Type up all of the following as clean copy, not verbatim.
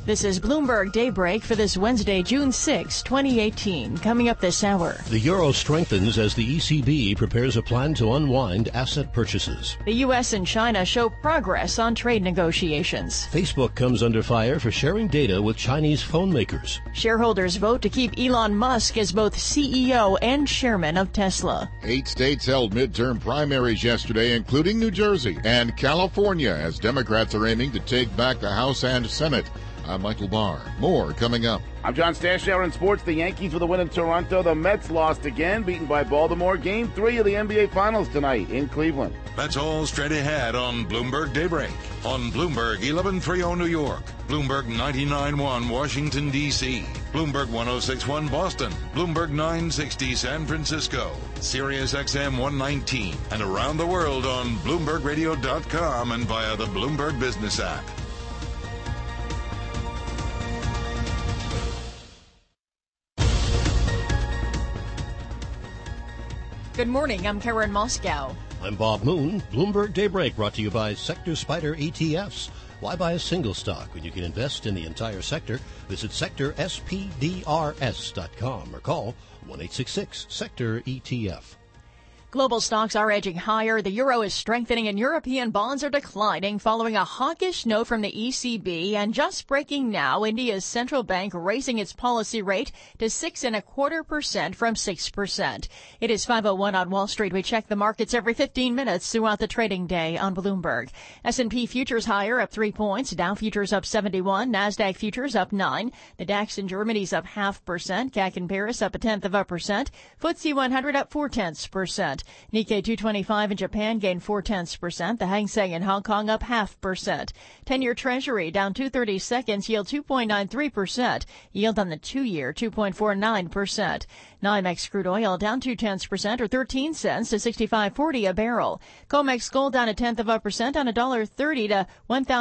This is Bloomberg Daybreak for this Wednesday, June 6, 2018. Coming up this hour. The euro strengthens as the ECB prepares a plan to unwind asset purchases. The U.S. and China show progress on trade negotiations. Facebook comes under fire for sharing data with Chinese phone makers. Shareholders vote to keep Elon Musk as both CEO and chairman of Tesla. 8 states held midterm primaries yesterday, including New Jersey and California, as Democrats are aiming to take back the House and Senate. I'm Michael Barr. More coming up. I'm John Stashower in sports. The Yankees with a win in Toronto. The Mets lost again, beaten by Baltimore. Game 3 of the NBA Finals tonight in Cleveland. That's all straight ahead on Bloomberg Daybreak. On Bloomberg 1130 New York, Bloomberg 99.1 Washington, D.C., Bloomberg 106.1 Boston, Bloomberg 960 San Francisco, Sirius XM 119, and around the world on BloombergRadio.com and via the Bloomberg Business app. Good morning, I'm Karen Moscow. I'm Bob Moon. Bloomberg Daybreak brought to you by Sector Spider ETFs. Why buy a single stock when you can invest in the entire sector? Visit sectorspdrs.com or call 1-866-SECTOR-ETF. Global stocks are edging higher. The euro is strengthening and European bonds are declining following a hawkish note from the ECB. And just breaking now, India's central bank raising its policy rate to 6.25% from 6%. It is 5:01 on Wall Street. We check the markets every 15 minutes throughout the trading day on Bloomberg. S&P futures higher, up 3 points. Dow futures up 71. NASDAQ futures up 9. The DAX in Germany's up 0.5%. CAC in Paris up 0.1%. FTSE 100 up 0.4%. Nikkei 225 in Japan gained 0.4%. The Hang Seng in Hong Kong up 0.5%. 10-year Treasury down 2/30 seconds, yield 2.93%. Yield on the 2-year 2.49%. NYMEX crude oil down 0.2% or 13 cents to $65.40 a barrel. COMEX gold down 0.1% on $1.30 to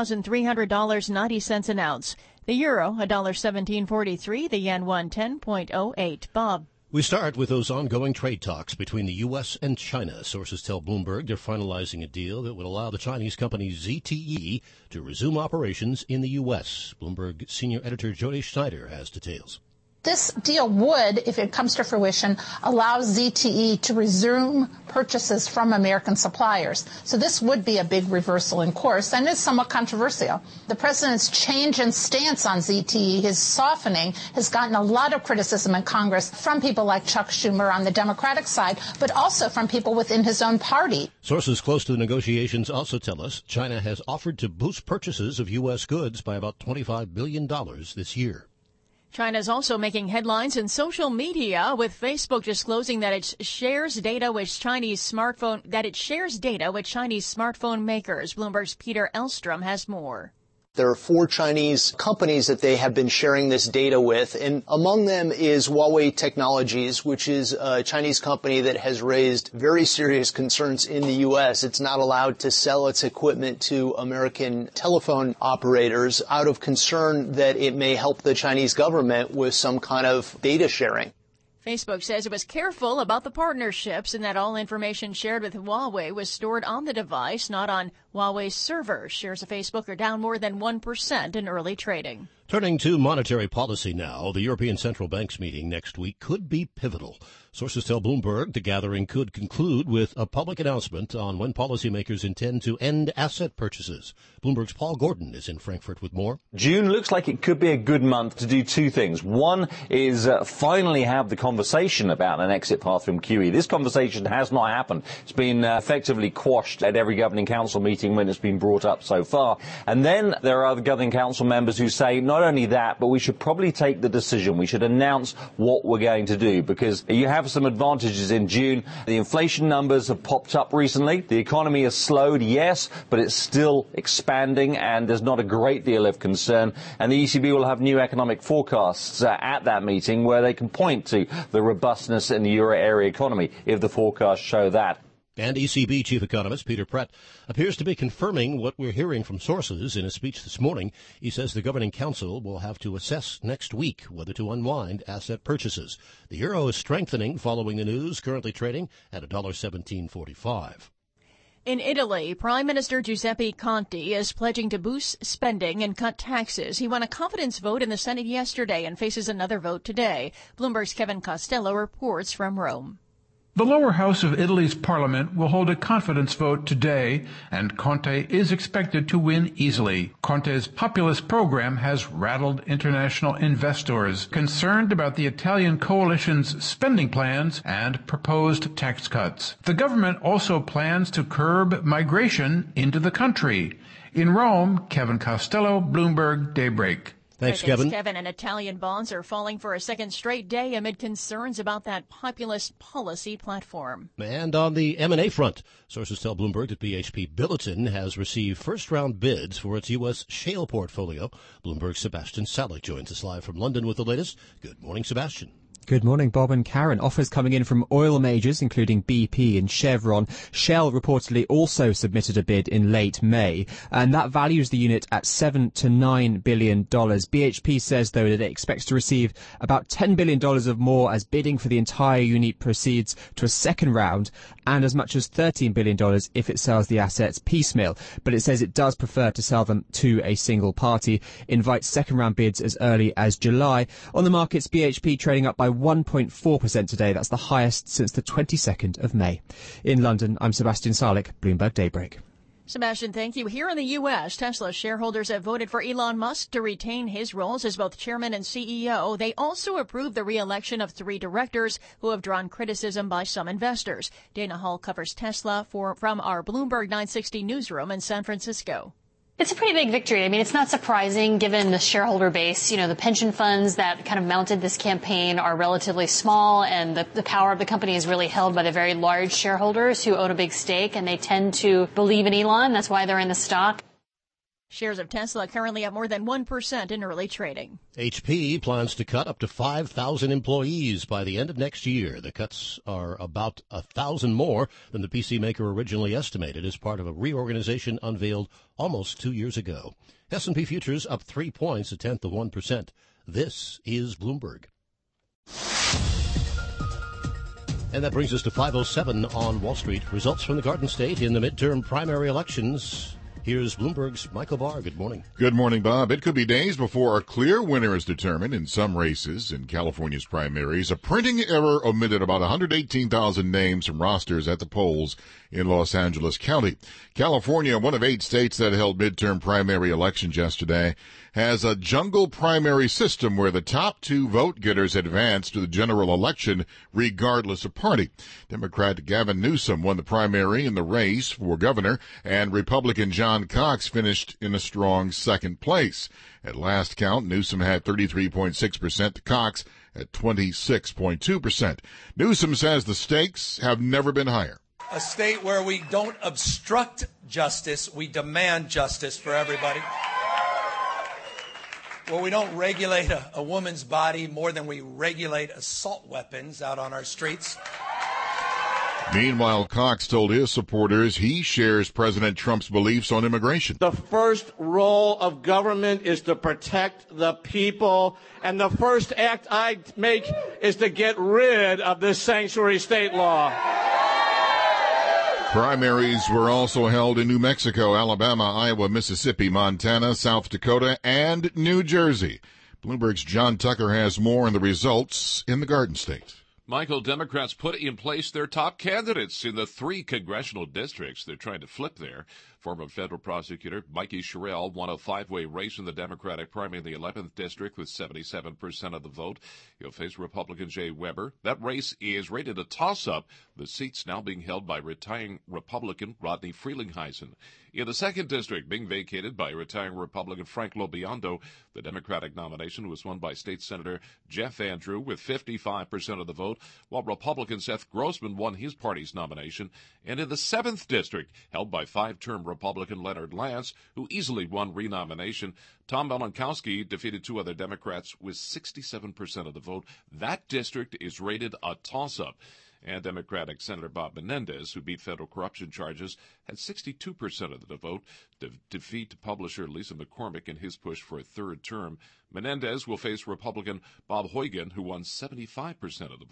$1,300.90 an ounce. The euro $1.1743. The yen 110.08. Bob. We start with those ongoing trade talks between the U.S. and China. Sources tell Bloomberg they're finalizing a deal that would allow the Chinese company ZTE to resume operations in the U.S. Bloomberg senior editor Jody Schneider has details. This deal would, if it comes to fruition, allow ZTE to resume purchases from American suppliers. So this would be a big reversal in course and is somewhat controversial. The president's change in stance on ZTE, his softening, has gotten a lot of criticism in Congress from people like Chuck Schumer on the Democratic side, but also from people within his own party. Sources close to the negotiations also tell us China has offered to boost purchases of U.S. goods by about $25 billion this year. China is also making headlines in social media, with Facebook disclosing that it shares data with Chinese smartphone makers. Bloomberg's Peter Elstrom has more. There are 4 Chinese companies that they have been sharing this data with, and among them is Huawei Technologies, which is a Chinese company that has raised very serious concerns in the U.S. It's not allowed to sell its equipment to American telephone operators out of concern that it may help the Chinese government with some kind of data sharing. Facebook says it was careful about the partnerships and that all information shared with Huawei was stored on the device, not on Huawei's servers. Shares of Facebook are down more than 1% in early trading. Turning to monetary policy now, the European Central Bank's meeting next week could be pivotal. Sources tell Bloomberg the gathering could conclude with a public announcement on when policymakers intend to end asset purchases. Bloomberg's Paul Gordon is in Frankfurt with more. June looks like it could be a good month to do 2 things. One is finally have the conversation about an exit path from QE. This conversation has not happened. It's been effectively quashed at every governing council meeting when it's been brought up so far. And then there are the governing council members who say not only that, but we should probably take the decision. We should announce what we're going to do, because you have some advantages in June. The inflation numbers have popped up recently. The economy has slowed, yes, but it's still expanding and there's not a great deal of concern. And the ECB will have new economic forecasts at that meeting where they can point to the robustness in the euro area economy if the forecasts show that. And ECB chief economist Peter Pratt appears to be confirming what we're hearing from sources in a speech this morning. He says the governing council will have to assess next week whether to unwind asset purchases. The euro is strengthening following the news, currently trading at $1.1745. In Italy, Prime Minister Giuseppe Conte is pledging to boost spending and cut taxes. He won a confidence vote in the Senate yesterday and faces another vote today. Bloomberg's Kevin Costello reports from Rome. The lower house of Italy's parliament will hold a confidence vote today, and Conte is expected to win easily. Conte's populist program has rattled international investors concerned about the Italian coalition's spending plans and proposed tax cuts. The government also plans to curb migration into the country. In Rome, Kevin Costello, Bloomberg Daybreak. Thanks, Kevin. And Italian bonds are falling for a second straight day amid concerns about that populist policy platform. And on the M&A front, sources tell Bloomberg that BHP Billiton has received first-round bids for its U.S. shale portfolio. Bloomberg's Sebastian Salick joins us live from London with the latest. Good morning, Sebastian. Good morning, Bob and Karen. Offers coming in from oil majors, including BP and Chevron. Shell reportedly also submitted a bid in late May, and that values the unit at $7 to $9 billion. BHP says, though, that it expects to receive about $10 billion of more as bidding for the entire unit proceeds to a second round, and as much as $13 billion if it sells the assets piecemeal. But it says it does prefer to sell them to a single party, invites second round bids as early as July. On the markets, BHP trading up by 1.4% today. That's the highest since the 22nd of May. In London, I'm Sebastian Salick, Bloomberg Daybreak. Sebastian, thank you. Here in the U.S., Tesla shareholders have voted for Elon Musk to retain his roles as both chairman and CEO. They also approved the re-election of 3 directors who have drawn criticism by some investors. Dana Hall covers Tesla from our Bloomberg 960 newsroom in San Francisco. It's a pretty big victory. I mean, it's not surprising given the shareholder base. You know, the pension funds that kind of mounted this campaign are relatively small, and the power of the company is really held by the very large shareholders who own a big stake, and they tend to believe in Elon. That's why they're in the stock. Shares of Tesla currently up more than 1% in early trading. HP plans to cut up to 5,000 employees by the end of next year. The cuts are about 1,000 more than the PC maker originally estimated as part of a reorganization unveiled almost 2 years ago. S&P futures up 3 points, 0.1%. This is Bloomberg. And that brings us to 5:07 on Wall Street. Results from the Garden State in the midterm primary elections. Here's Bloomberg's Michael Barr. Good morning. Good morning, Bob. It could be days before a clear winner is determined in some races in California's primaries. A printing error omitted about 118,000 names from rosters at the polls in Los Angeles County. California, one of 8 states that held midterm primary elections yesterday, has a jungle primary system where the top 2 vote getters advance to the general election regardless of party. Democrat Gavin Newsom won the primary in the race for governor, and Republican John Cox finished in a strong second place. At last count, Newsom had 33.6% to Cox at 26.2%. Newsom says the stakes have never been higher. A state where we don't obstruct justice, we demand justice for everybody. Where we don't regulate a woman's body more than we regulate assault weapons out on our streets. Meanwhile, Cox told his supporters he shares President Trump's beliefs on immigration. The first role of government is to protect the people, and the first act I make is to get rid of this sanctuary state law. Primaries were also held in New Mexico, Alabama, Iowa, Mississippi, Montana, South Dakota, and New Jersey. Bloomberg's John Tucker has more on the results in the Garden State. Michael, Democrats put in place their top candidates in the 3 congressional districts they're trying to flip there. Former federal prosecutor Mikey Sherrill won a 5-way race in the Democratic primary in the 11th district with 77% of the vote. He'll face Republican Jay Weber. That race is rated a toss-up. The seat's now being held by retiring Republican Rodney Frelinghuysen. In the 2nd district, being vacated by retiring Republican Frank Lobiondo, the Democratic nomination was won by State Senator Jeff Andrew with 55% of the vote, while Republican Seth Grossman won his party's nomination. And in the 7th district, held by 5-term Republican Leonard Lance, who easily won renomination, Tom Melankowski defeated 2 other Democrats with 67% of the vote. That district is rated a toss-up. And Democratic Senator Bob Menendez, who beat federal corruption charges, had 62% of the vote to defeat publisher Lisa McCormick in his push for a 3rd term. Menendez will face Republican Bob Huygen, who won 75% of the vote.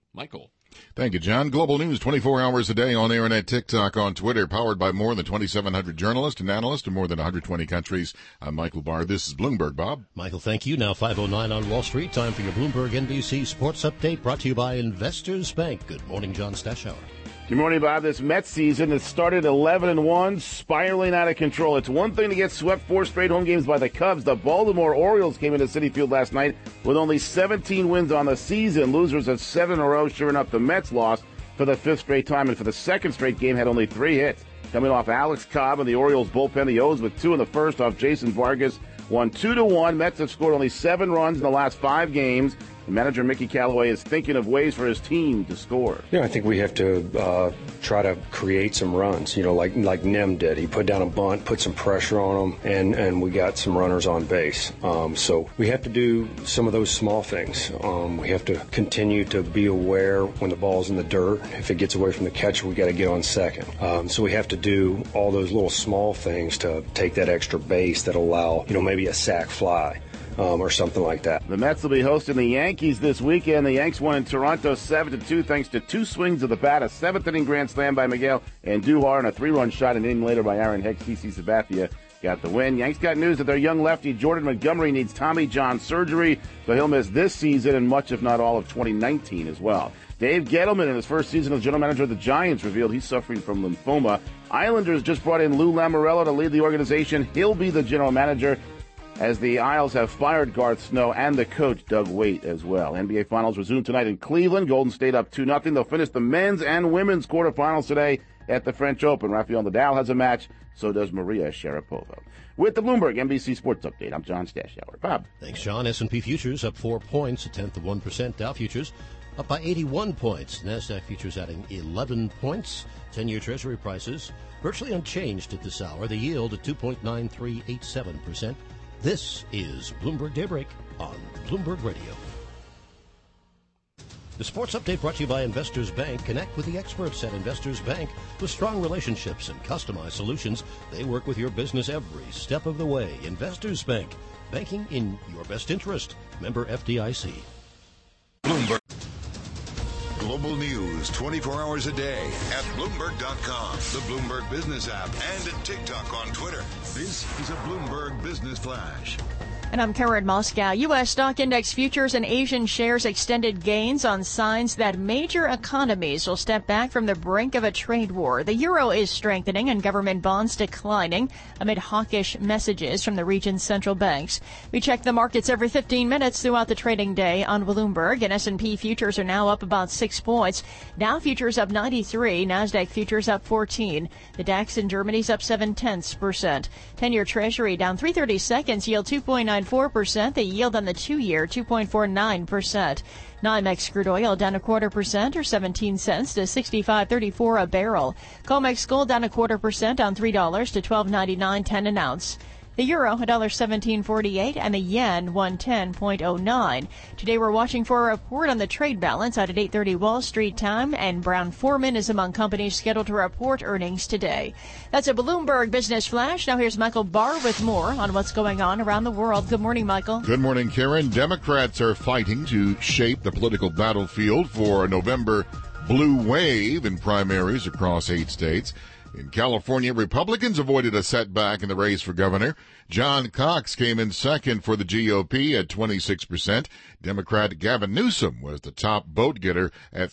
Michael. Thank you, John. Global News 24 hours a day on air and at TikTok, on Twitter, powered by more than 2,700 journalists and analysts in more than 120 countries. I'm Michael Barr. This is Bloomberg, Bob. Michael, thank you. Now 5:09 on Wall Street. Time for your Bloomberg NBC Sports Update, brought to you by Investors Bank. Good morning, John Stashower. Good morning, Bob. This Mets season has started 11-1, spiraling out of control. It's one thing to get swept 4 straight home games by the Cubs. The Baltimore Orioles came into Citi Field last night with only 17 wins on the season. Losers of 7 in a row. Sure enough, the Mets lost for the 5th straight time, and for the 2nd straight game had only 3 hits. Coming off Alex Cobb and the Orioles bullpen, the O's with 2 in the first off Jason Vargas won 2-1. Mets have scored only 7 runs in the last 5 games. Manager Mickey Callaway is thinking of ways for his team to score. I think we have to try to create some runs, like Nem did. He put down a bunt, put some pressure on them, and we got some runners on base. So we have to do some of those small things. We have to continue to be aware when the ball's in the dirt. If it gets away from the catcher, we got to get on second. So we have to do all those little small things to take that extra base that allow, maybe a sac fly. Or something like that. The Mets will be hosting the Yankees this weekend. The Yanks won in Toronto 7-2 thanks to 2 swings of the bat, a 7th-inning grand slam by Miguel Andujar, and a 3-run shot an inning later by Aaron Hicks. CC Sabathia got the win. Yanks got news that their young lefty Jordan Montgomery needs Tommy John surgery, so he'll miss this season and much, if not all, of 2019 as well. Dave Gettleman, in his first season as general manager of the Giants, revealed he's suffering from lymphoma. Islanders just brought in Lou Lamoriello to lead the organization. He'll be the general manager, as the Isles have fired Garth Snow and the coach Doug Waite as well. NBA Finals resume tonight in Cleveland. Golden State up 2-0. They'll finish the men's and women's quarterfinals today at the French Open. Rafael Nadal has a match. So does Maria Sharapova. With the Bloomberg NBC Sports Update, I'm John Stashower. Bob. Thanks, John. S&P futures up 4 points, 0.1%. Dow futures up by 81 points. NASDAQ futures adding 11 points. 10-year Treasury prices virtually unchanged at this hour. The yield at 2.9387%. This is Bloomberg Daybreak on Bloomberg Radio. The Sports Update brought to you by Investors Bank. Connect with the experts at Investors Bank. With strong relationships and customized solutions, they work with your business every step of the way. Investors Bank, banking in your best interest. Member FDIC. Bloomberg. Global news 24 hours a day at Bloomberg.com, the Bloomberg Business app, and at TikTok on Twitter. This is a Bloomberg Business Flash. And I'm Karen Moscow. U.S. stock index futures and Asian shares extended gains on signs that major economies will step back from the brink of a trade war. The euro is strengthening and government bonds declining amid hawkish messages from the region's central banks. We check the markets every 15 minutes throughout the trading day on Bloomberg, and S&P futures are now up about 6 points. Dow futures up 93, NASDAQ futures up 14. The DAX in Germany's up 0.7%. 10-year Treasury down 3/32, yield 2.94%. The yield on the 2-year, 2.49%. NYMEX crude oil down 0.25% or 17 cents to $65.34 a barrel. COMEX gold down 0.25% down $3 to $12.99.10 an ounce. The euro, $1.1748, and the yen, 110.09. Today we're watching for a report on the trade balance out at 8:30 Wall Street time, and Brown-Forman is among companies scheduled to report earnings today. That's a Bloomberg Business Flash. Now here's Michael Barr with more on what's going on around the world. Good morning, Michael. Good morning, Karen. Democrats are fighting to shape the political battlefield for a November blue wave in primaries across 8 states. In California, Republicans avoided a setback in the race for governor. John Cox came in second for the GOP at 26%. Democrat Gavin Newsom was the top vote-getter at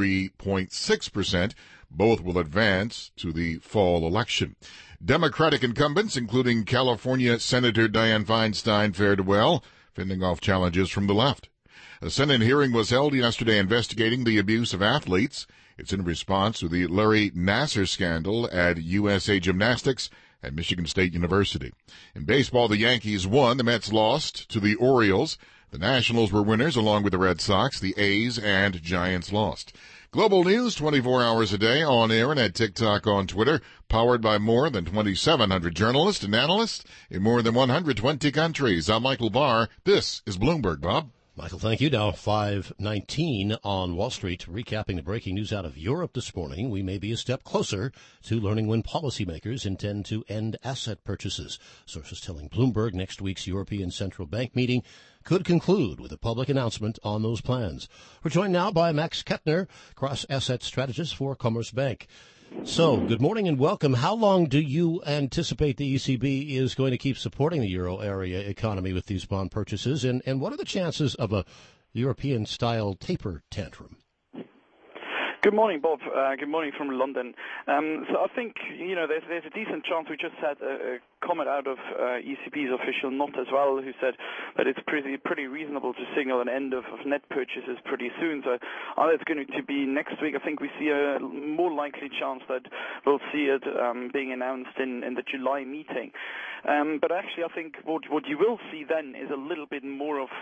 33.6%. Both will advance to the fall election. Democratic incumbents, including California Senator Dianne Feinstein, fared well, fending off challenges from the left. A Senate hearing was held yesterday investigating the abuse of athletes. It's in response to the Larry Nassar scandal at USA Gymnastics at Michigan State University. In baseball, the Yankees won. The Mets lost to the Orioles. The Nationals were winners along with the Red Sox. The A's and Giants lost. Global news 24 hours a day on air and at TikTok, on Twitter, powered by more than 2,700 journalists and analysts in more than 120 countries. I'm Michael Barr. This is Bloomberg, Bob. Michael, thank you. Now 5:19 on Wall Street, recapping the breaking news out of Europe this morning. We may be a step closer to learning when policymakers intend to end asset purchases. Sources telling Bloomberg next week's European Central Bank meeting could conclude with a public announcement on those plans. We're joined now by Max Kettner, cross-asset strategist for Commerzbank. So, good morning and welcome. How long do you anticipate the ECB is going to keep supporting the euro area economy with these bond purchases? And what are the chances of a European-style taper tantrum? Good morning, Bob. Good morning from London. So I think, there's a decent chance. We just had a comment out of ECB's official note as well, who said that it's pretty reasonable to signal an end of net purchases pretty soon. So either it's going to be next week. I think we see a more likely chance that we'll see it being announced in the July meeting. But actually, I think what you will see then is a little bit more of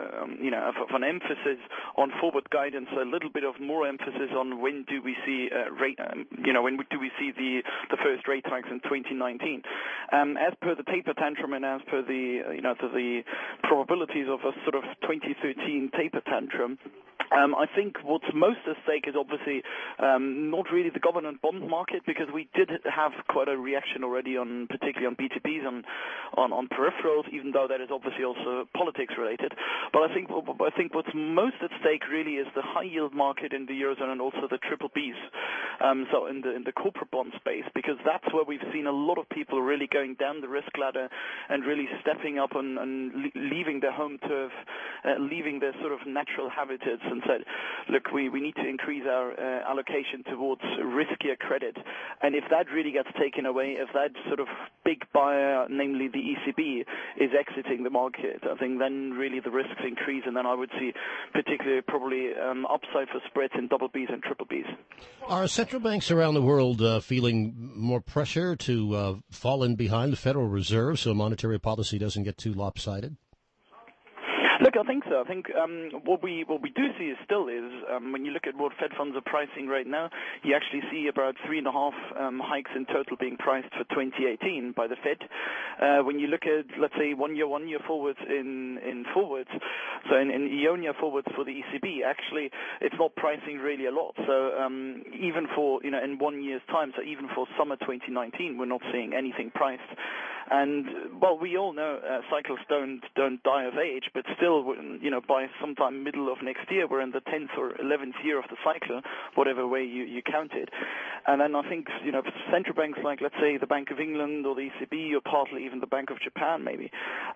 an emphasis on forward guidance, a little bit of more emphasis on when do we see when do we see the first rate hikes in 2019. As per the taper tantrum and as per the probabilities of a sort of 2013 taper tantrum, I think what's most at stake is obviously not really the government bond market, because we did have quite a reaction already particularly on BTPs, on peripherals, even though that is obviously also politics related. But I think what's most at stake really is the high yield market in the Eurozone and also the triple Bs. So in the corporate bond space, because that's where we've seen a lot of people really going down the risk ladder and really stepping up and leaving their home turf, leaving their sort of natural habitats, and said, look, we need to increase our allocation towards riskier credit. And if that really gets taken away, if that sort of big buyer, namely the ECB, is exiting the market, I think then really the risks increase, and then I would see particularly probably upside for spreads in double Bs and triple Bs. Are central banks around the world feeling more pressure to fall in behind the Federal Reserve so monetary policy doesn't get too lopsided? Look, I think so. I think what we do see when you look at what Fed funds are pricing right now, you actually see about 3.5 hikes in total being priced for 2018 by the Fed. When you look at, let's say, one year forwards in forwards, so in EONIA forwards for the ECB, actually it's not pricing really a lot. So even for in 1 year's time, so even for summer 2019, we're not seeing anything priced. And well, we all know cycles don't die of age, but still, by sometime middle of next year, we're in the 10th or 11th year of the cycle, whatever way you count it. And then I think central banks like, let's say, the Bank of England or the ECB, or partly even the Bank of Japan, maybe,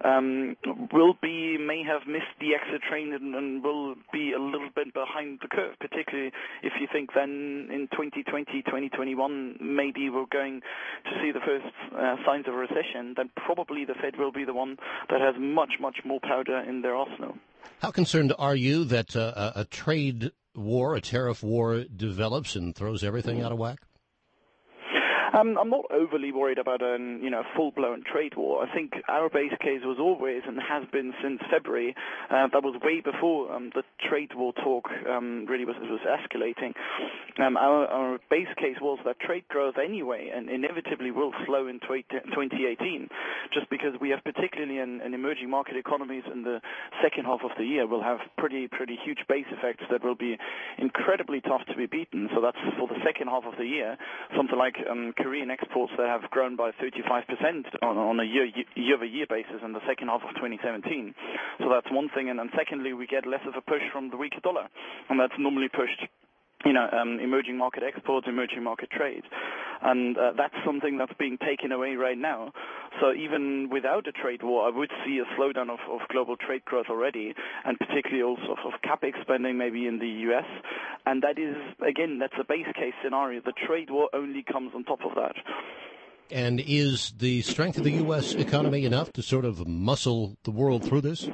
may have missed the exit train and will be a little bit behind the curve, particularly if you think then in 2020, 2021, maybe we're going to see the first signs of a recession. Then probably the Fed will be the one that has much, much more powder in their arsenal. How concerned are you that a trade war, a tariff war develops and throws everything out of whack? I'm not overly worried about a full-blown trade war. I think our base case was always, and has been since February, that was way before the trade war talk really was escalating. Our base case was that trade growth anyway and inevitably will slow in 2018, just because we have, particularly in emerging market economies in the second half of the year, will have pretty huge base effects that will be incredibly tough to be beaten. So that's for the second half of the year, something like Korean exports that have grown by 35% on a year-over-year basis in the second half of 2017. So that's one thing. And then secondly, we get less of a push from the weaker dollar. And that's normally pushed emerging market exports, emerging market trade. And that's something that's being taken away right now. So even without a trade war, I would see a slowdown of global trade growth already, and particularly also of CapEx spending maybe in the U.S. And that is, again, that's a base case scenario. The trade war only comes on top of that. And is the strength of the U.S. economy enough to sort of muscle the world through this?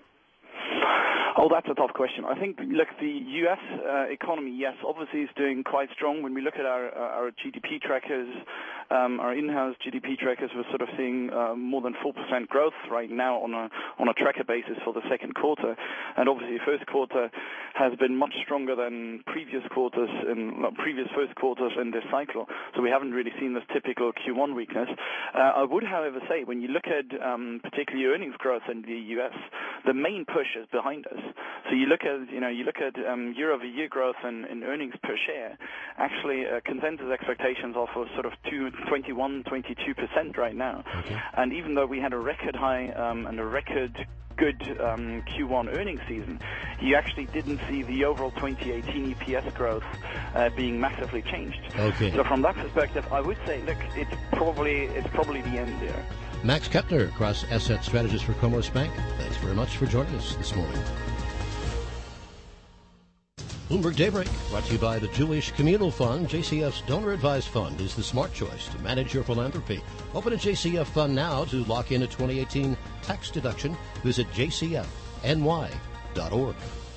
Oh, that's a tough question. I think, look, the U.S. economy, yes, obviously is doing quite strong. When we look at our GDP trackers, our in-house GDP trackers, we're sort of seeing more than 4% growth right now on a tracker basis for the second quarter. And obviously, first quarter has been much stronger than previous first quarters in this cycle. So we haven't really seen this typical Q1 weakness. I would, however, say when you look at particularly earnings growth in the U.S., the main push is behind us. So you look at year-over-year growth in earnings per share. Actually, consensus expectations are for sort of 21-22% right now. Okay. And even though we had a record high and a record good Q1 earnings season, you actually didn't see the overall 2018 EPS growth being massively changed. Okay. So from that perspective, I would say, look, it's probably the end there. Max Kepner, cross-asset strategist for Commerce Bank. Thanks very much for joining us this morning. Bloomberg Daybreak, brought to you by the Jewish Communal Fund. JCF's donor-advised fund is the smart choice to manage your philanthropy. Open a JCF fund now to lock in a 2018 tax deduction. Visit jcfny.org.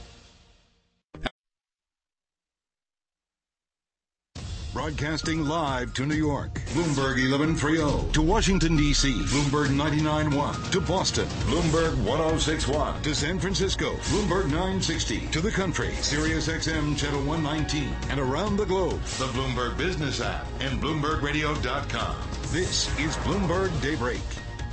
Broadcasting live to New York, Bloomberg 1130. To Washington, D.C., Bloomberg 99.1. To Boston, Bloomberg 106.1. To San Francisco, Bloomberg 960. To the country, Sirius XM Channel 119. And around the globe, the Bloomberg Business app and BloombergRadio.com. This is Bloomberg Daybreak.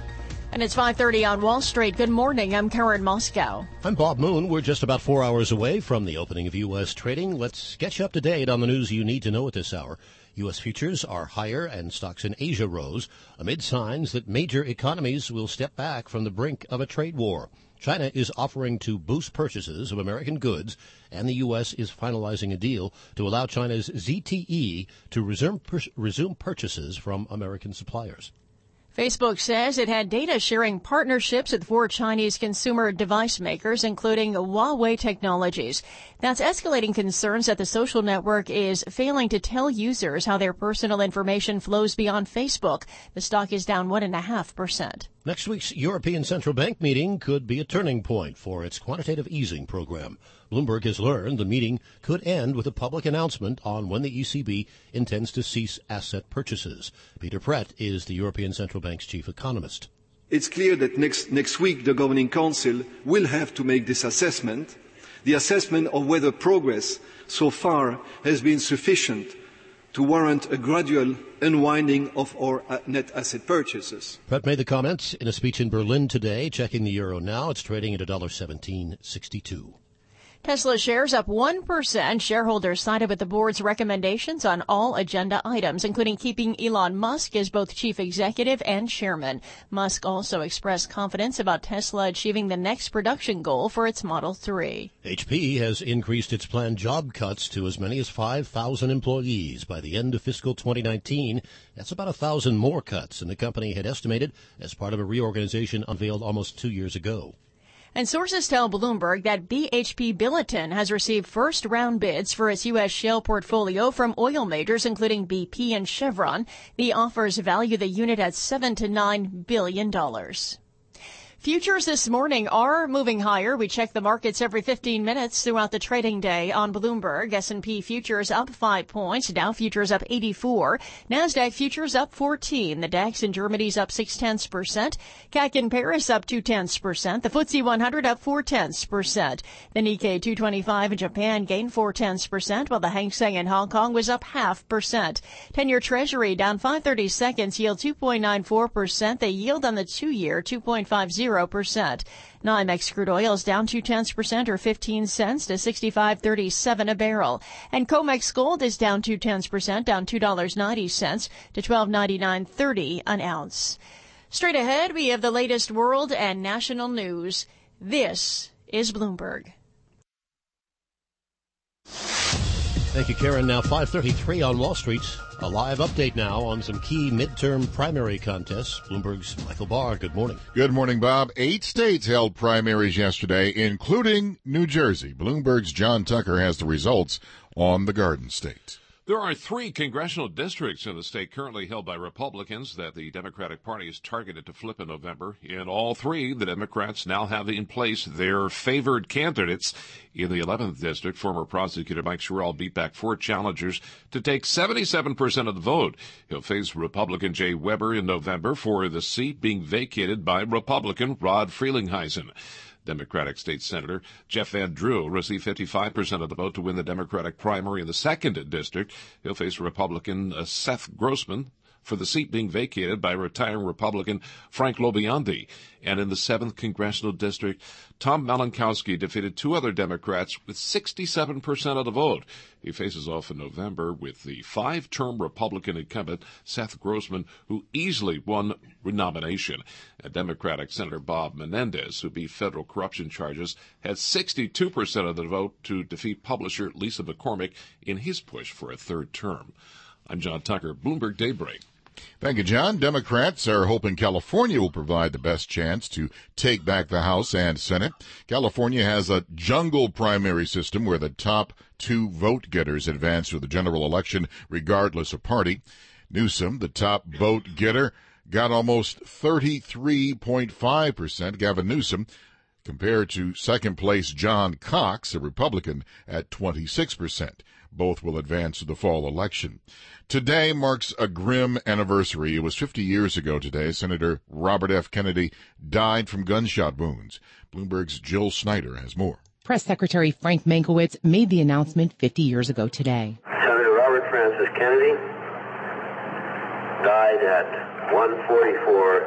And it's 5:30 on Wall Street. Good morning. I'm Karen Moscow. I'm Bob Moon. We're just about 4 hours away from the opening of U.S. trading. Let's get you up to date on the news you need to know at this hour. U.S. futures are higher and stocks in Asia rose amid signs that major economies will step back from the brink of a trade war. China is offering to boost purchases of American goods, and the U.S. is finalizing a deal to allow China's ZTE to resume purchases from American suppliers. Facebook says it had data sharing partnerships with 4 Chinese consumer device makers, including Huawei Technologies. That's escalating concerns that the social network is failing to tell users how their personal information flows beyond Facebook. The stock is down 1.5%. Next week's European Central Bank meeting could be a turning point for its quantitative easing program. Bloomberg has learned the meeting could end with a public announcement on when the ECB intends to cease asset purchases. Peter Pratt is the European Central Bank's chief economist. It's clear that next week the Governing Council will have to make this assessment, the assessment of whether progress so far has been sufficient to warrant a gradual unwinding of our net asset purchases. Pratt made the comments in a speech in Berlin today. Checking the euro now, it's trading at $1.1762. Tesla shares up 1%. Shareholders sided with the board's recommendations on all agenda items, including keeping Elon Musk as both chief executive and chairman. Musk also expressed confidence about Tesla achieving the next production goal for its Model 3. HP has increased its planned job cuts to as many as 5,000 employees by the end of fiscal 2019. That's about 1,000 more cuts than the company had estimated as part of a reorganization unveiled almost 2 years ago. And sources tell Bloomberg that BHP Billiton has received first-round bids for its U.S. shale portfolio from oil majors, including BP and Chevron. The offers value the unit at $7 to $9 billion. Futures this morning are moving higher. We check the markets every 15 minutes throughout the trading day on Bloomberg. S&P futures up 5 points. Dow futures up 84. NASDAQ futures up 14. The DAX in Germany's up 0.6%. CAC in Paris up 0.2%. The FTSE 100 up 0.4%. The Nikkei 225 in Japan gained 0.4%, while the Hang Seng in Hong Kong was up 0.5%. 10-year Treasury down 5/32, yield 2.94%. The yield on the 2-year 2.50%. NYMEX crude oil is down 0.2% or 15 cents to $65.37 a barrel. And COMEX gold is down 0.2%, down $2.90 to $12.9930 an ounce. Straight ahead, we have the latest world and national news. This is Bloomberg. Thank you, Karen. Now 5:33 on Wall Street. A live update now on some key midterm primary contests. Bloomberg's Michael Barr, good morning. Good morning, Bob. 8 states held primaries yesterday, including New Jersey. Bloomberg's John Tucker has the results on the Garden State. There are 3 congressional districts in the state currently held by Republicans that the Democratic Party is targeted to flip in November. In all 3, the Democrats now have in place their favored candidates. In the 11th district, former prosecutor Mike Sherrill beat back 4 challengers to take 77% of the vote. He'll face Republican Jay Weber in November for the seat being vacated by Republican Rod Frelinghuysen. Democratic State Senator Jeff Van Drew received 55% of the vote to win the Democratic primary in the 2nd district. He'll face Republican Seth Grossman for the seat being vacated by retiring Republican Frank LoBiondi. And in the 7th Congressional District, Tom Malinowski defeated two other Democrats with 67% of the vote. He faces off in November with the 5-term Republican incumbent Seth Grossman, who easily won nomination. And Democratic Senator Bob Menendez, who beat federal corruption charges, had 62% of the vote to defeat publisher Lisa McCormick in his push for a third term. I'm John Tucker, Bloomberg Daybreak. Thank you, John. Democrats are hoping California will provide the best chance to take back the House and Senate. California has a jungle primary system where the top 2 vote-getters advance to the general election regardless of party. Newsom, the top vote-getter, got almost 33.5%, Gavin Newsom, compared to second-place John Cox, a Republican, at 26%. Both will advance to the fall election. Today marks a grim anniversary. It was 50 years ago today. Senator Robert F. Kennedy died from gunshot wounds. Bloomberg's Jill Snyder has more. Press Secretary Frank Mankiewicz made the announcement 50 years ago today. Senator Robert Francis Kennedy died at 1:44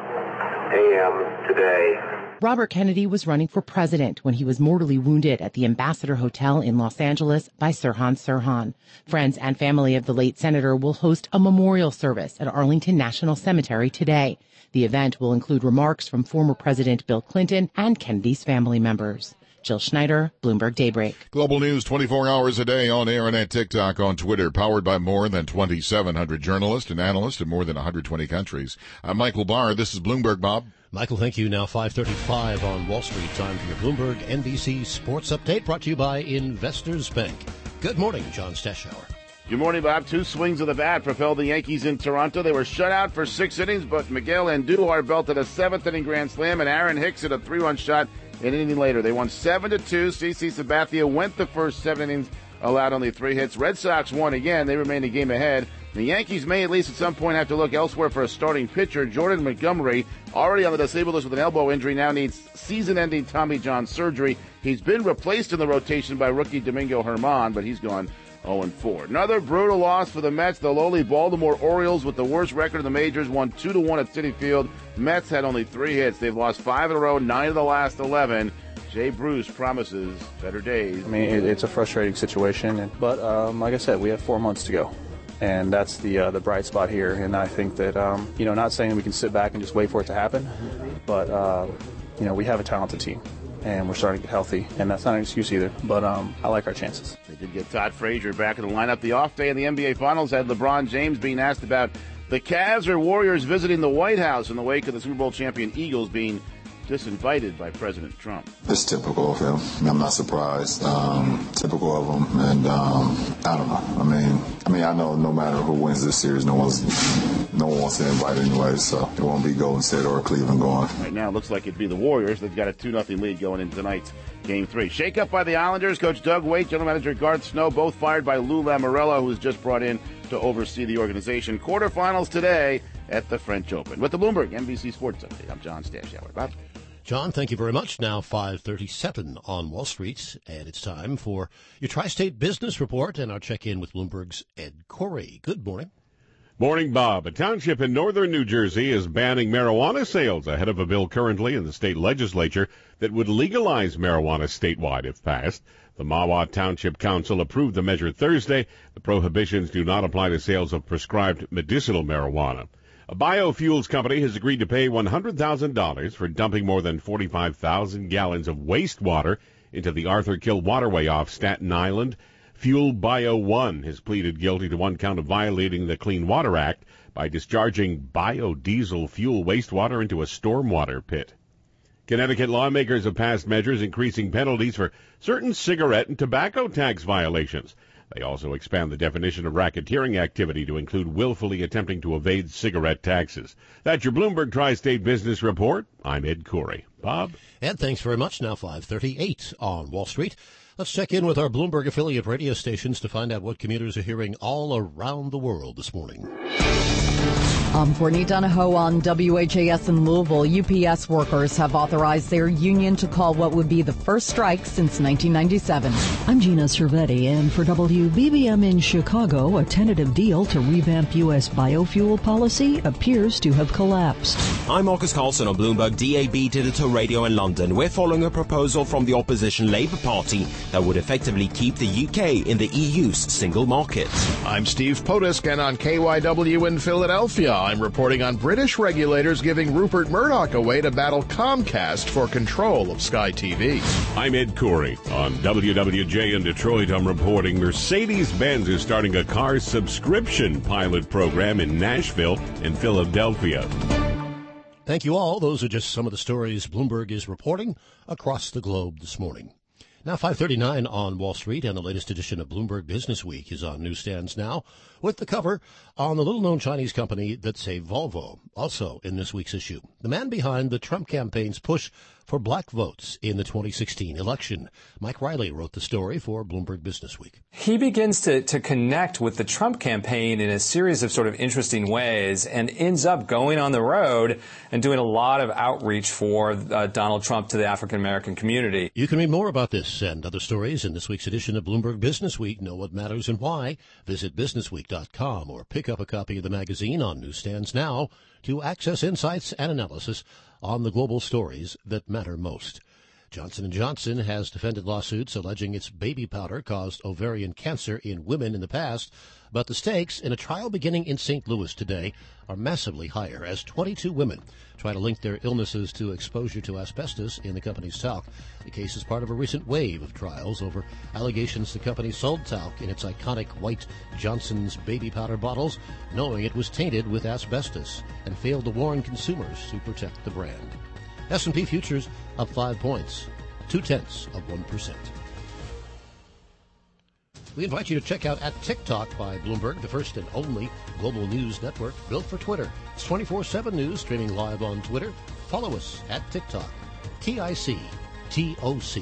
a.m. today. Robert Kennedy was running for president when he was mortally wounded at the Ambassador Hotel in Los Angeles by Sirhan Sirhan. Friends and family of the late senator will host a memorial service at Arlington National Cemetery today. The event will include remarks from former President Bill Clinton and Kennedy's family members. Jill Schneider, Bloomberg Daybreak. Global news 24 hours a day on air and at TikTok, on Twitter, powered by more than 2,700 journalists and analysts in more than 120 countries. I'm Michael Barr. This is Bloomberg, Bob. Michael, thank you. Now 5:35 on Wall Street. Time for your Bloomberg NBC Sports Update, brought to you by Investors Bank. Good morning, John Stashower. Good morning, Bob. 2 swings of the bat propelled the Yankees in Toronto. They were shut out for 6 innings, but Miguel Andujar belted a 7th-inning grand slam, and Aaron Hicks hit a 3-run shot an inning later. They won 7-2. CC Sabathia went the first 7 innings, allowed only 3 hits. Red Sox won again. They remain a game ahead. The Yankees may at least at some point have to look elsewhere for a starting pitcher. Jordan Montgomery, already on the disabled list with an elbow injury, now needs season-ending Tommy John surgery. He's been replaced in the rotation by rookie Domingo Germán, but he's gone 0-4. Another brutal loss for the Mets. The lowly Baltimore Orioles, with the worst record in the majors, won 2-1 at Citi Field. Mets had only 3 hits. They've lost 5 in a row, 9 of the last 11. Jay Bruce promises better days. I mean, it's a frustrating situation, but like I said, we have 4 months to go. And that's the bright spot here. And I think that, not saying we can sit back and just wait for it to happen, but, we have a talented team. And we're starting to get healthy, and that's not an excuse either, but I like our chances. They did get Todd Frazier back in the lineup. The off day in the NBA Finals had LeBron James being asked about the Cavs or Warriors visiting the White House in the wake of the Super Bowl champion Eagles being disinvited by President Trump. It's typical of him. I'm not surprised. Typical of him, and I don't know. I mean, I know no matter who wins this series, no one wants to invite anyway, so it won't be Golden State or Cleveland going. Right now, it looks like it'd be the Warriors. They've got a 2-0 lead going into tonight's Game 3. Shake up by the Islanders. Coach Doug Waite, General Manager Garth Snow, both fired by Lou Lamoriello, who was just brought in to oversee the organization. Quarterfinals today at the French Open. With the Bloomberg NBC Sports Update, I'm John Stashower. Bob? John, thank you very much. Now 5:37 on Wall Street, and it's time for your Tri-State Business Report and our check-in with Bloomberg's Ed Corey. Good morning. Morning, Bob. A township in northern New Jersey is banning marijuana sales ahead of a bill currently in the state legislature that would legalize marijuana statewide if passed. The Mahwah Township Council approved the measure Thursday. The prohibitions do not apply to sales of prescribed medicinal marijuana. A biofuels company has agreed to pay $100,000 for dumping more than 45,000 gallons of wastewater into the Arthur Kill Waterway off Staten Island. Fuel Bio One has pleaded guilty to 1 count of violating the Clean Water Act by discharging biodiesel fuel wastewater into a stormwater pit. Connecticut lawmakers have passed measures increasing penalties for certain cigarette and tobacco tax violations. They also expand the definition of racketeering activity to include willfully attempting to evade cigarette taxes. That's your Bloomberg Tri-State Business Report. I'm Ed Corey. Bob? Ed, thanks very much. Now 5:38 on Wall Street. Let's check in with our Bloomberg affiliate radio stations to find out what commuters are hearing all around the world this morning. I'm Courtney Donahoe on WHAS in Louisville. UPS workers have authorized their union to call what would be the first strike since 1997. I'm Gina Cervetti, and for WBBM in Chicago, a tentative deal to revamp U.S. biofuel policy appears to have collapsed. I'm Marcus Carlson on Bloomberg DAB Digital Radio in London. We're following a proposal from the opposition Labour Party that would effectively keep the UK in the EU's single market. I'm Steve Potusk, and on KYW in Philadelphia, I'm reporting on British regulators giving Rupert Murdoch away to battle Comcast for control of Sky TV. I'm Ed Corey. On WWJ in Detroit, I'm reporting Mercedes-Benz is starting a car subscription pilot program in Nashville and Philadelphia. Thank you all. Those are just some of the stories Bloomberg is reporting across the globe this morning. Now 5:39 on Wall Street, and the latest edition of Bloomberg Business Week is on newsstands now, with the cover on the little-known Chinese company that saved Volvo. Also in this week's issue, the man behind the Trump campaign's push for black votes in the 2016 election. Mike Riley wrote the story for Bloomberg Business Week. He begins to connect with the Trump campaign in a series of sort of interesting ways and ends up going on the road and doing a lot of outreach for Donald Trump to the African-American community. You can read more about this and other stories in this week's edition of Bloomberg Business Week. Know what matters and why. Visit businessweek.com or pick up a copy of the magazine on newsstands now to access insights and analysis on the global stories that matter most. Johnson & Johnson has defended lawsuits alleging its baby powder caused ovarian cancer in women in the past, but the stakes in a trial beginning in St. Louis today are massively higher as 22 women try to link their illnesses to exposure to asbestos in the company's talc. The case is part of a recent wave of trials over allegations the company sold talc in its iconic white Johnson's baby powder bottles, knowing it was tainted with asbestos, and failed to warn consumers to protect the brand. S&P futures up 5 points, 0.2%. We invite you to check out @TikTok by Bloomberg, the first and only global news network built for Twitter. It's 24/7 news streaming live on Twitter. Follow us @TikTok, TICTOC.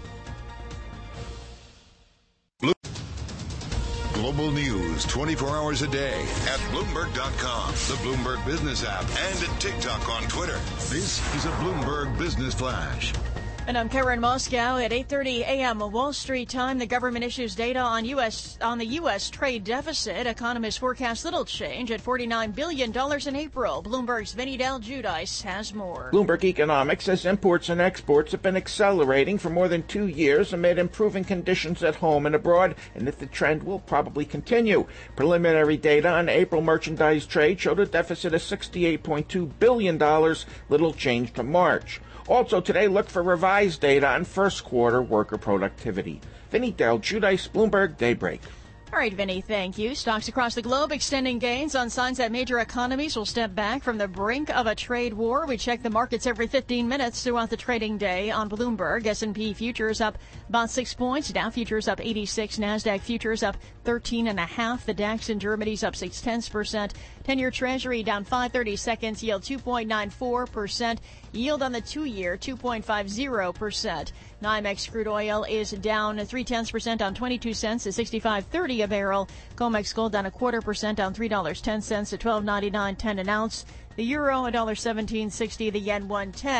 Global news 24 hours a day at Bloomberg.com, the Bloomberg Business app, and at TikTok on Twitter. This is a Bloomberg Business Flash. And I'm Karen Moscow at 8:30 a.m. Wall Street time. The government issues data on the U.S. trade deficit. Economists forecast little change at $49 billion in April. Bloomberg's Vinny Del Giudice has more. Bloomberg Economics says imports and exports have been accelerating for more than 2 years amid improving conditions at home and abroad, and that the trend will probably continue. Preliminary data on April merchandise trade showed a deficit of $68.2 billion, little change from March. Also today, look for revised data on first quarter worker productivity. Vinny Del Giudice, Bloomberg Daybreak. All right, Vinny, thank you. Stocks across the globe extending gains on signs that major economies will step back from the brink of a trade war. We check the markets every 15 minutes throughout the trading day on Bloomberg. S&P futures up about 6 points. Dow futures up 86. NASDAQ futures up 13.5. The DAX in Germany's up 0.6%. 10-year Treasury down 5/30 seconds. Yield 2.94%. Yield on the 2-year 2.50%. NYMEX crude oil is down 0.3% on 22 cents to 65.30 a barrel. COMEX gold down 0.25% down $3.10 to 12.99.10 an ounce. The euro $1.1760. The yen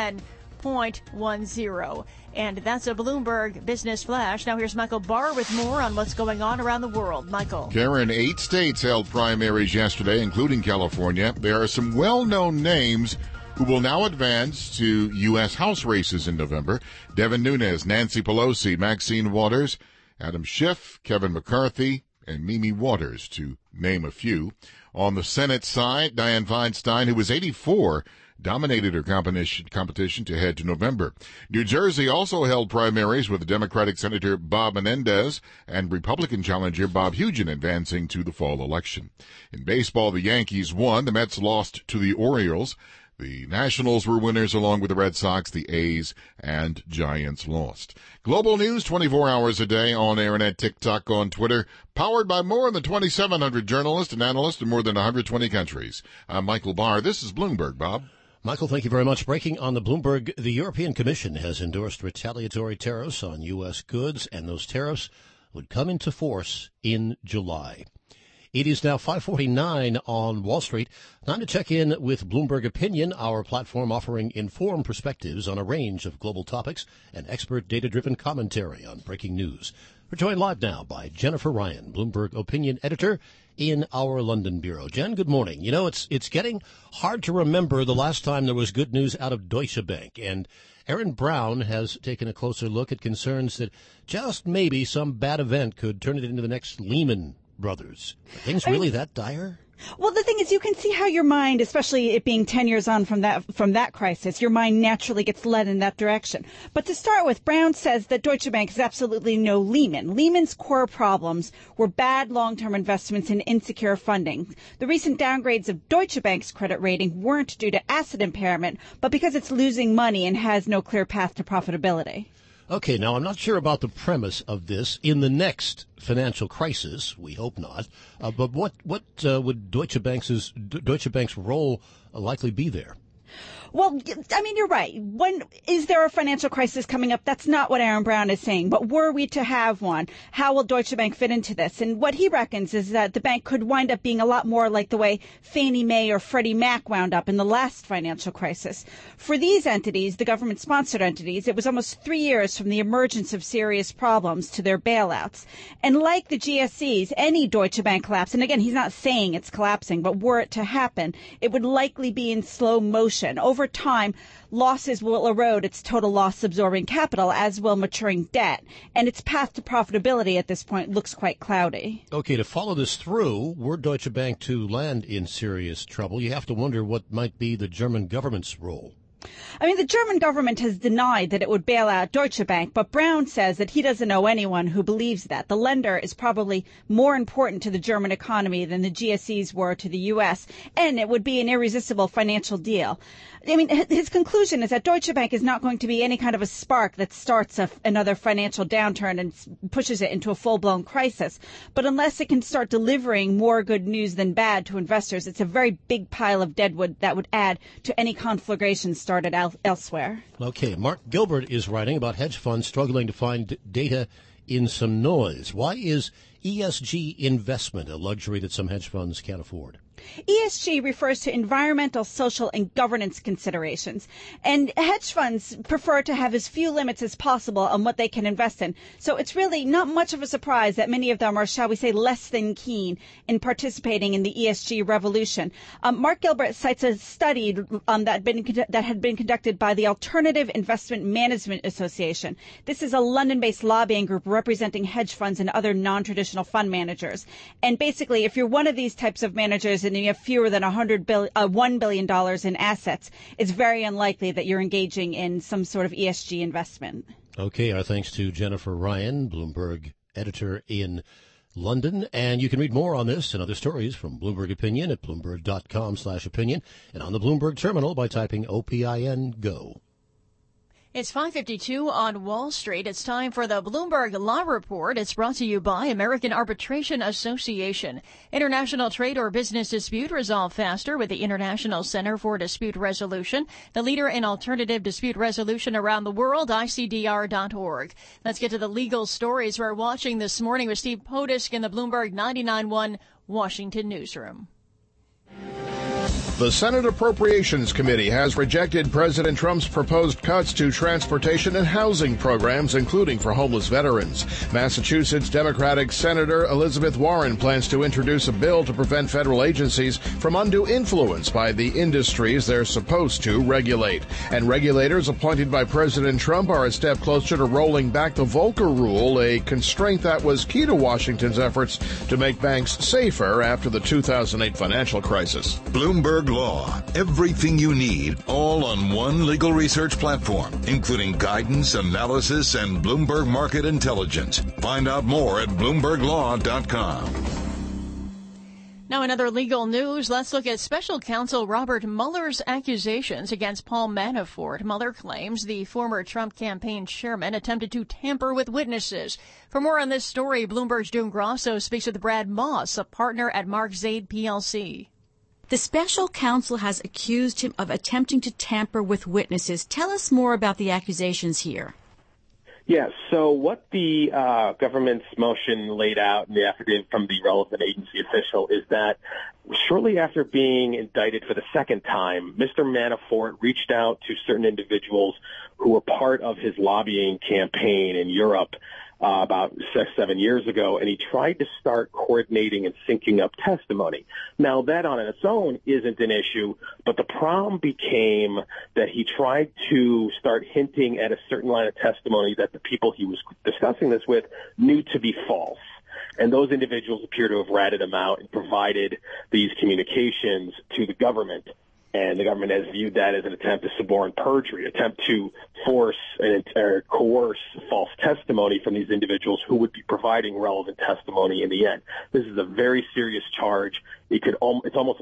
110.10. And that's a Bloomberg Business Flash. Now here's Michael Barr with more on what's going on around the world. Michael. Karen, 8 states held primaries yesterday, including California. There are some well-known names who will now advance to U.S. House races in November. Devin Nunes, Nancy Pelosi, Maxine Waters, Adam Schiff, Kevin McCarthy, and Mimi Waters, to name a few. On the Senate side, Dianne Feinstein, who was 84, dominated her competition to head to November. New Jersey also held primaries with Democratic Senator Bob Menendez and Republican challenger Bob Hugin advancing to the fall election. In baseball, the Yankees won. The Mets lost to the Orioles. The Nationals were winners along with the Red Sox. The A's and Giants lost. Global news 24 hours a day on air and at TikTok, on Twitter. Powered by more than 2,700 journalists and analysts in more than 120 countries. I'm Michael Barr. This is Bloomberg, Bob. Michael, thank you very much. Breaking on the Bloomberg, the European Commission has endorsed retaliatory tariffs on U.S. goods, and those tariffs would come into force in July. It is now 5:49 on Wall Street. Time to check in with Bloomberg Opinion, our platform offering informed perspectives on a range of global topics and expert data-driven commentary on breaking news. We're joined live now by Jennifer Ryan, Bloomberg Opinion Editor in our London bureau. Jen, good morning. You know, it's getting hard to remember the last time there was good news out of Deutsche Bank, and Aaron Brown has taken a closer look at concerns that just maybe some bad event could turn it into the next Lehman Brothers. Are things really that dire? Well, the thing is, you can see how your mind, especially it being 10 years on from that crisis, your mind naturally gets led in that direction. But to start with, Brown says that Deutsche Bank is absolutely no Lehman. Lehman's core problems were bad long-term investments and insecure funding. The recent downgrades of Deutsche Bank's credit rating weren't due to asset impairment, but because it's losing money and has no clear path to profitability. Okay, now I'm not sure about the premise of this. In the next financial crisis, we hope not, but what would Deutsche Bank's role likely be there? Well, I mean, you're right. Is there a financial crisis coming up? That's not what Aaron Brown is saying. But were we to have one, how will Deutsche Bank fit into this? And what he reckons is that the bank could wind up being a lot more like the way Fannie Mae or Freddie Mac wound up in the last financial crisis. For these entities, the government-sponsored entities, it was almost 3 years from the emergence of serious problems to their bailouts. And like the GSEs, any Deutsche Bank collapse, and again, he's not saying it's collapsing, but were it to happen, it would likely be in slow motion. Over time, losses will erode its total loss-absorbing capital, as will maturing debt, and its path to profitability at this point looks quite cloudy. Okay, to follow this through, were Deutsche Bank to land in serious trouble, you have to wonder what might be the German government's role. I mean, the German government has denied that it would bail out Deutsche Bank, but Brown says that he doesn't know anyone who believes that. The lender is probably more important to the German economy than the GSEs were to the U.S., and it would be an irresistible financial deal. I mean, his conclusion is that Deutsche Bank is not going to be any kind of a spark that starts another financial downturn and pushes it into a full-blown crisis. But unless it can start delivering more good news than bad to investors, it's a very big pile of deadwood that would add to any conflagration started elsewhere. Okay, Mark Gilbert is writing about hedge funds struggling to find data in some noise. Why is ESG investment a luxury that some hedge funds can't afford? ESG refers to environmental, social, and governance considerations. And hedge funds prefer to have as few limits as possible on what they can invest in. So it's really not much of a surprise that many of them are, shall we say, less than keen in participating in the ESG revolution. Mark Gilbert cites a study that had been conducted by the Alternative Investment Management Association. This is a London-based lobbying group representing hedge funds and other non-traditional fund managers. And basically, if you're one of these types of managers and you have fewer than $1 billion in assets, it's very unlikely that you're engaging in some sort of ESG investment. Okay, our thanks to Jennifer Ryan, Bloomberg editor in London. And you can read more on this and other stories from Bloomberg Opinion at Bloomberg.com/opinion and on the Bloomberg terminal by typing OPIN GO. It's 5:52 on Wall Street. It's time for the Bloomberg Law Report. It's brought to you by American Arbitration Association. International trade or business dispute resolved faster with the International Center for Dispute Resolution, the leader in alternative dispute resolution around the world, ICDR.org. Let's get to the legal stories we're watching this morning with Steve Potusk in the Bloomberg 99.1 Washington newsroom. The Senate Appropriations Committee has rejected President Trump's proposed cuts to transportation and housing programs, including for homeless veterans. Massachusetts Democratic Senator Elizabeth Warren plans to introduce a bill to prevent federal agencies from undue influence by the industries they're supposed to regulate. And regulators appointed by President Trump are a step closer to rolling back the Volcker Rule, a constraint that was key to Washington's efforts to make banks safer after the 2008 financial crisis. Bloomberg Law. Everything you need, all on one legal research platform, including guidance, analysis, and Bloomberg Market Intelligence. Find out more at BloombergLaw.com. Now, in other legal news, let's look at special counsel Robert Mueller's accusations against Paul Manafort. Mueller claims the former Trump campaign chairman attempted to tamper with witnesses. For more on this story, Bloomberg's June Grosso speaks with Brad Moss, a partner at Mark Zaid PLC. The special counsel has accused him of attempting to tamper with witnesses. Tell us more about the accusations here. Yeah, so what the government's motion laid out in the affidavit from the relevant agency official is that shortly after being indicted for the second time, Mr. Manafort reached out to certain individuals who were part of his lobbying campaign in Europe about 6-7 years ago, and he tried to start coordinating and syncing up testimony. Now, that on its own isn't an issue, but the problem became that he tried to start hinting at a certain line of testimony that the people he was discussing this with knew to be false. And those individuals appear to have ratted him out and provided these communications to the government. And the government has viewed that as an attempt to suborn perjury, attempt to force or coerce false testimony from these individuals who would be providing relevant testimony in the end. This is a very serious charge. It's almost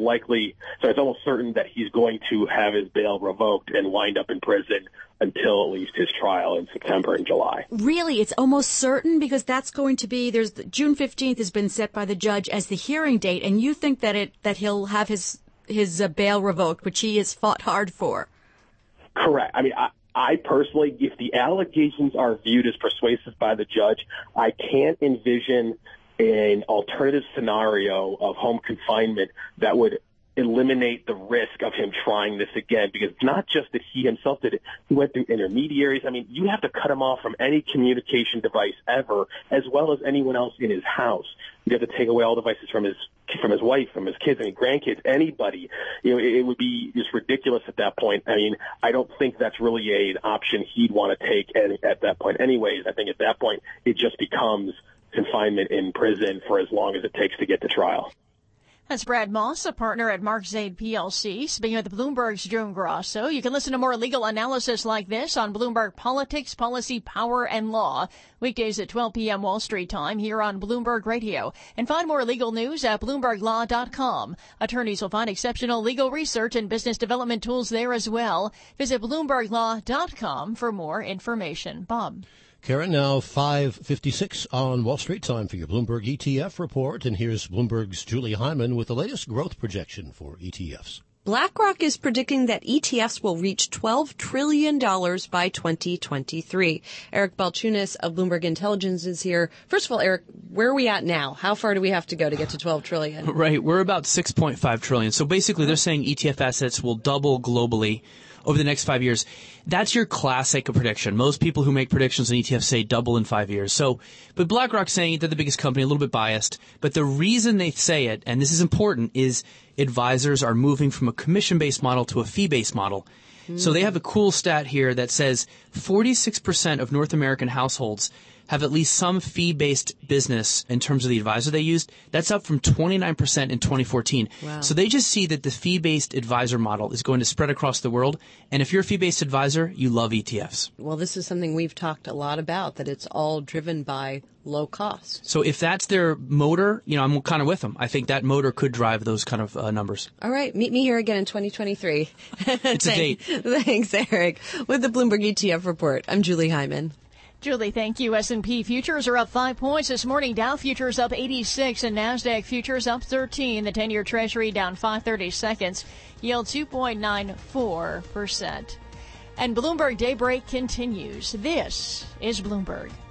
certain that he's going to have his bail revoked and wind up in prison until at least his trial in September and July. Really, it's almost certain, because that's going to be June 15th has been set by the judge as the hearing date, and you think that he'll have his bail revoked, which he has fought hard for. Correct. I mean, I personally, if the allegations are viewed as persuasive by the judge, I can't envision an alternative scenario of home confinement that would eliminate the risk of him trying this again, because it's not just that he himself did it. He went through intermediaries. I mean, you have to cut him off from any communication device ever, as well as anyone else in his house. You have to take away all devices from his wife, from his kids, grandkids, anybody. It would be just ridiculous at that point. I mean, I don't think that's really an option he'd want to take at that point anyways. I think at that point it just becomes confinement in prison for as long as it takes to get to trial. That's Brad Moss, a partner at Mark Zaid PLC, speaking with Bloomberg's June Grosso. You can listen to more legal analysis like this on Bloomberg Politics, Policy, Power, and Law, weekdays at 12 p.m. Wall Street time here on Bloomberg Radio. And find more legal news at BloombergLaw.com. Attorneys will find exceptional legal research and business development tools there as well. Visit BloombergLaw.com for more information. Bob. Karen, now 5:56 on Wall Street. Time for your Bloomberg ETF report. And here's Bloomberg's Julie Hyman with the latest growth projection for ETFs. BlackRock is predicting that ETFs will reach $12 trillion by 2023. Eric Balchunas of Bloomberg Intelligence is here. First of all, Eric, where are we at now? How far do we have to go to get to $12 trillion? Right. We're about $6.5 trillion. So basically they're saying ETF assets will double globally over the next 5 years. That's your classic prediction. Most people who make predictions on ETFs say double in 5 years. So, but BlackRock's saying they're the biggest company, a little bit biased. But the reason they say it, and this is important, is advisors are moving from a commission-based model to a fee-based model. So they have a cool stat here that says 46% of North American households have at least some fee-based business in terms of the advisor they used. That's up from 29% in 2014. Wow. So they just see that the fee-based advisor model is going to spread across the world. And if you're a fee-based advisor, you love ETFs. Well, this is something we've talked a lot about, that it's all driven by low cost. So if that's their motor, I'm kind of with them. I think that motor could drive those kind of numbers. All right. Meet me here again in 2023. It's a date. Thanks, Eric. With the Bloomberg ETF report, I'm Julie Hyman. Julie, thank you. S&P futures are up 5 points this morning. Dow futures up 86 and NASDAQ futures up 13. The 10-year Treasury down 5/30 seconds. Yield 2.94%. And Bloomberg Daybreak continues. This is Bloomberg.